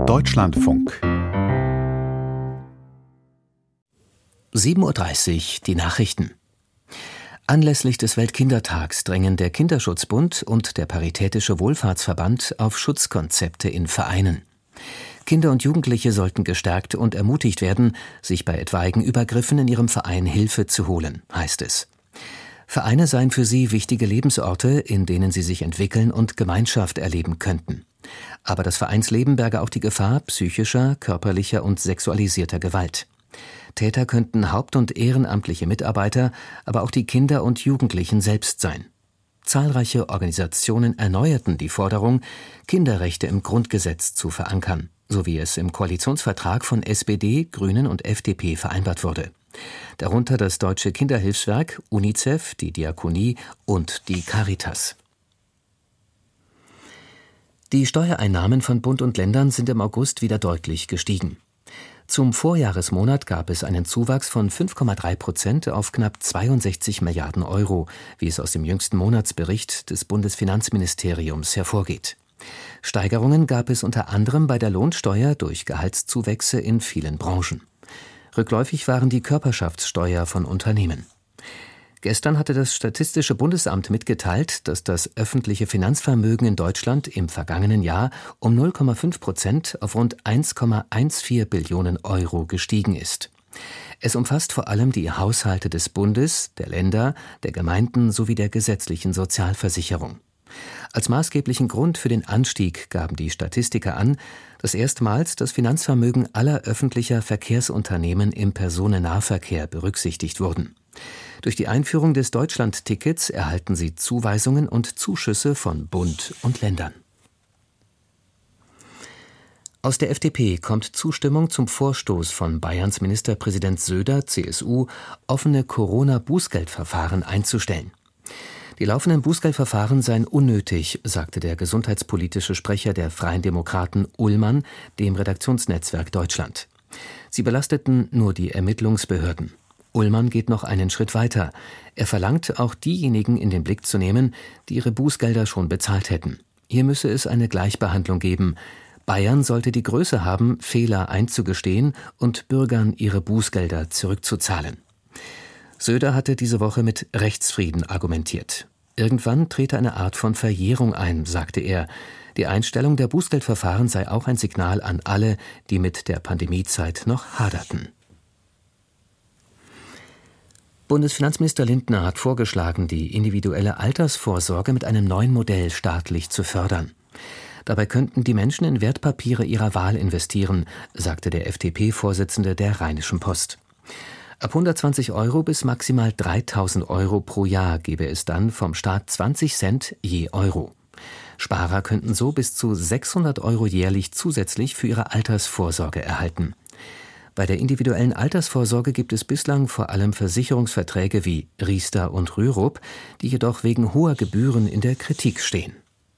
Deutschlandfunk 7:30 Uhr, die Nachrichten. Anlässlich des Weltkindertags drängen der Kinderschutzbund und der Paritätische Wohlfahrtsverband auf Schutzkonzepte in Vereinen. Kinder und Jugendliche sollten gestärkt und ermutigt werden, sich bei etwaigen Übergriffen in ihrem Verein Hilfe zu holen, heißt es. Vereine seien für sie wichtige Lebensorte, in denen sie sich entwickeln und Gemeinschaft erleben könnten. Aber das Vereinsleben berge auch die Gefahr psychischer, körperlicher und sexualisierter Gewalt. Täter könnten haupt- und ehrenamtliche Mitarbeiter, aber auch die Kinder und Jugendlichen selbst sein. Zahlreiche Organisationen erneuerten die Forderung, Kinderrechte im Grundgesetz zu verankern, so wie es im Koalitionsvertrag von SPD, Grünen und FDP vereinbart wurde. Darunter das Deutsche Kinderhilfswerk, UNICEF, die Diakonie und die Caritas. Die Steuereinnahmen von Bund und Ländern sind im August wieder deutlich gestiegen. Zum Vorjahresmonat gab es einen Zuwachs von 5,3% auf knapp 62 Milliarden Euro, wie es aus dem jüngsten Monatsbericht des Bundesfinanzministeriums hervorgeht. Steigerungen gab es unter anderem bei der Lohnsteuer durch Gehaltszuwächse in vielen Branchen. Rückläufig waren die Körperschaftssteuer von Unternehmen. Gestern hatte das Statistische Bundesamt mitgeteilt, dass das öffentliche Finanzvermögen in Deutschland im vergangenen Jahr um 0,5% auf rund 1,14 Billionen Euro gestiegen ist. Es umfasst vor allem die Haushalte des Bundes, der Länder, der Gemeinden sowie der gesetzlichen Sozialversicherung. Als maßgeblichen Grund für den Anstieg gaben die Statistiker an, dass erstmals das Finanzvermögen aller öffentlicher Verkehrsunternehmen im Personennahverkehr berücksichtigt wurden. Durch die Einführung des Deutschland-Tickets erhalten sie Zuweisungen und Zuschüsse von Bund und Ländern. Aus der FDP kommt Zustimmung zum Vorstoß von Bayerns Ministerpräsident Söder, CSU, offene Corona-Bußgeldverfahren einzustellen. Die laufenden Bußgeldverfahren seien unnötig, sagte der gesundheitspolitische Sprecher der Freien Demokraten Ullmann dem Redaktionsnetzwerk Deutschland. Sie belasteten nur die Ermittlungsbehörden. Ullmann geht noch einen Schritt weiter. Er verlangt, auch diejenigen in den Blick zu nehmen, die ihre Bußgelder schon bezahlt hätten. Hier müsse es eine Gleichbehandlung geben. Bayern sollte die Größe haben, Fehler einzugestehen und Bürgern ihre Bußgelder zurückzuzahlen. Söder hatte diese Woche mit Rechtsfrieden argumentiert. Irgendwann trete eine Art von Verjährung ein, sagte er. Die Einstellung der Bußgeldverfahren sei auch ein Signal an alle, die mit der Pandemiezeit noch haderten. Bundesfinanzminister Lindner hat vorgeschlagen, die individuelle Altersvorsorge mit einem neuen Modell staatlich zu fördern. Dabei könnten die Menschen in Wertpapiere ihrer Wahl investieren, sagte der FDP-Vorsitzende der Rheinischen Post. Ab 120 Euro bis maximal 3.000 Euro pro Jahr gebe es dann vom Staat 20 Cent je Euro. Sparer könnten so bis zu 600 Euro jährlich zusätzlich für ihre Altersvorsorge erhalten. Bei der individuellen Altersvorsorge gibt es bislang vor allem Versicherungsverträge wie Riester und Rürup, die jedoch wegen hoher Gebühren in der Kritik stehen.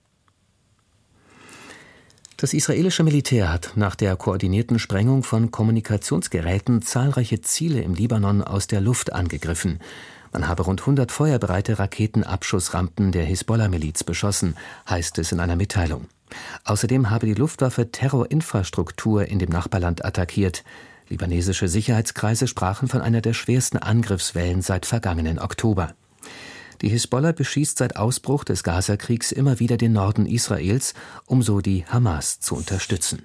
Das israelische Militär hat nach der koordinierten Sprengung von Kommunikationsgeräten zahlreiche Ziele im Libanon aus der Luft angegriffen. Man habe rund 100 feuerbereite Raketenabschussrampen der Hisbollah-Miliz beschossen, heißt es in einer Mitteilung. Außerdem habe die Luftwaffe Terrorinfrastruktur in dem Nachbarland attackiert. Libanesische Sicherheitskreise sprachen von einer der schwersten Angriffswellen seit vergangenen Oktober. Die Hisbollah beschießt seit Ausbruch des Gazakriegs immer wieder den Norden Israels, um so die Hamas zu unterstützen.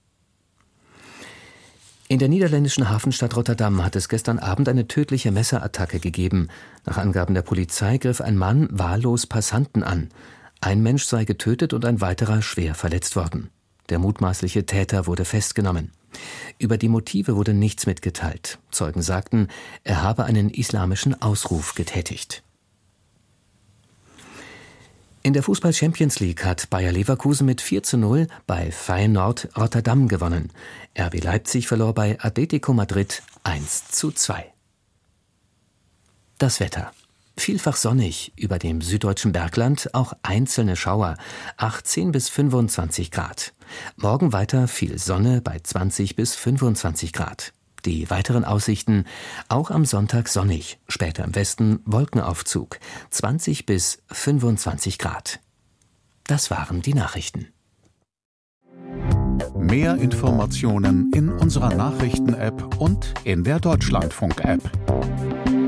In der niederländischen Hafenstadt Rotterdam hat es gestern Abend eine tödliche Messerattacke gegeben. Nach Angaben der Polizei griff ein Mann wahllos Passanten an. Ein Mensch sei getötet und ein weiterer schwer verletzt worden. Der mutmaßliche Täter wurde festgenommen. Über die Motive wurde nichts mitgeteilt. Zeugen sagten, er habe einen islamischen Ausruf getätigt. In der Fußball-Champions League hat Bayer Leverkusen mit 4:0 bei Feyenoord Rotterdam gewonnen. RB Leipzig verlor bei Atletico Madrid 1:2. Das Wetter. Vielfach sonnig, über dem süddeutschen Bergland auch einzelne Schauer, 18 bis 25 Grad. Morgen weiter viel Sonne bei 20 bis 25 Grad. Die weiteren Aussichten, auch am Sonntag sonnig, später im Westen Wolkenaufzug, 20 bis 25 Grad. Das waren die Nachrichten. Mehr Informationen in unserer Nachrichten-App und in der Deutschlandfunk-App.